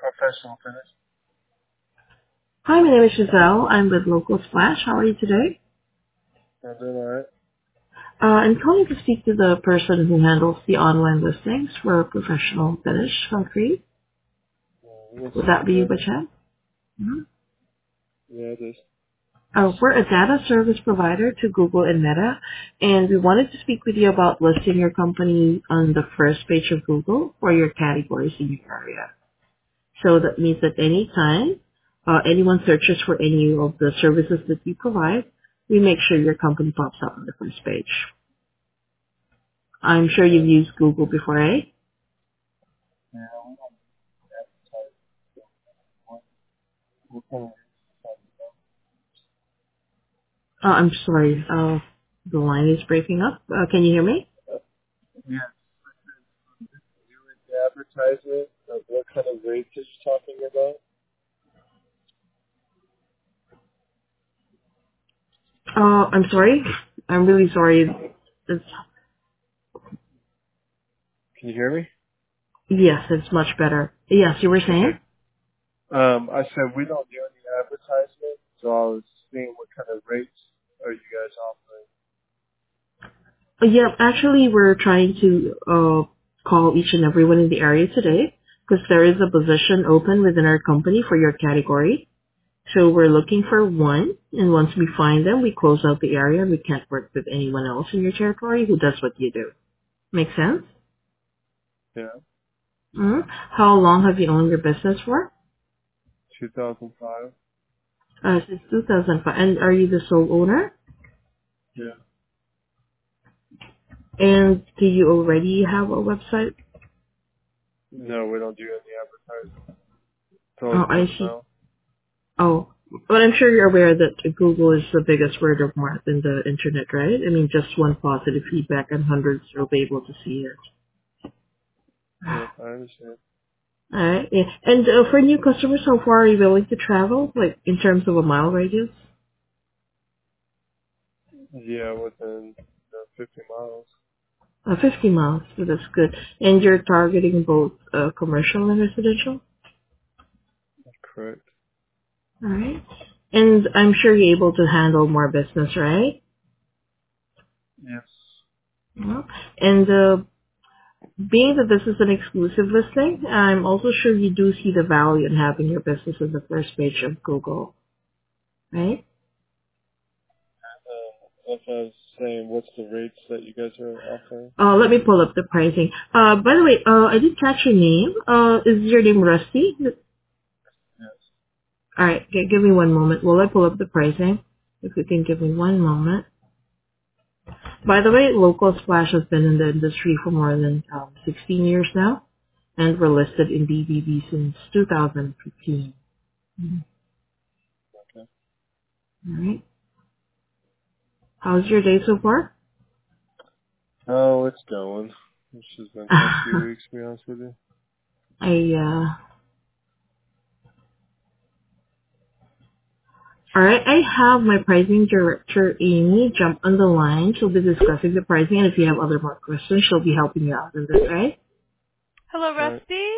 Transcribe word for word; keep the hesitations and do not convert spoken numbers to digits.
professional finish. Hi, my name is Giselle. I'm with Local Splash. How are you today? I'm doing alright. Uh, I'm calling to speak to the person who handles the online listings for professional finish concrete. Uh, this Would is that be you by regarding. chance? Mm-hmm. Yeah, it is. Uh, we're a data service provider to Google and Meta, and we wanted to speak with you about listing your company on the first page of Google for your categories in your area. So that means that any time uh, anyone searches for any of the services that you provide, we make sure your company pops up on the first page. I'm sure you've Okay. used Google before, eh? Yeah, we don't advertise what, what kind of Uh, I'm sorry. Uh, the line is breaking up. Uh, can you hear me? yeah, you would advertise it? Like what kind of rates are you talking about? Uh, I'm sorry. I'm really sorry. It's, Can you hear me? yes, it's much better. Yes, you were saying? Okay. Um, I said we don't do any advertisement, so I was seeing what kind of rates are you guys offering. Uh, yeah, actually, we're trying to uh, call each and everyone in the area today because there is a position open within our company for your category. So we're looking for one, and once we find them, we close out the area. We can't work with anyone else in your territory who does what you do. Make sense? Yeah. hmm How long have you owned your business for? two thousand five? Uh, since two thousand five. And are you the sole owner? Yeah. And do you already have a website? No, we don't do any advertising. It's always Oh, I word of see. mouth. Oh, but I'm sure you're aware that Google is the biggest word of mouth in the internet, right? I mean, just one positive feedback and hundreds will be able to see it. Yeah, I understand. Alright, yeah. And uh, for new customers, how far are you willing to travel, like in terms of a mile radius? Yeah, within uh, fifty miles. Uh, fifty miles, so that's good. And you're targeting both uh, commercial and residential? Correct. Alright. And I'm sure you're able to handle more business, right? Yes. Yeah. And uh, being that this is an exclusive listing, I'm also sure you do see the value in having your business on the first page of Google, right? Uh, if I was saying, what's the rates that you guys are offering? Uh, let me pull up the pricing. Uh, by the way, uh, I did catch your name. Uh, is your name Rusty? Yes. Alright, g- give me one moment. While I pull up the pricing, if you can give me one moment. By the way, Local Splash has been in the industry for more than um, sixteen years now, and we're listed in B B B since two thousand fifteen. Okay. Alright. How's your day so far? Oh, it's going. It's just been tough few weeks, to be honest with you. I, uh, alright, I have my pricing director, Amy, jump on the line. She'll be discussing the pricing, and if you have other more questions, she'll be helping you out in this, right? All right.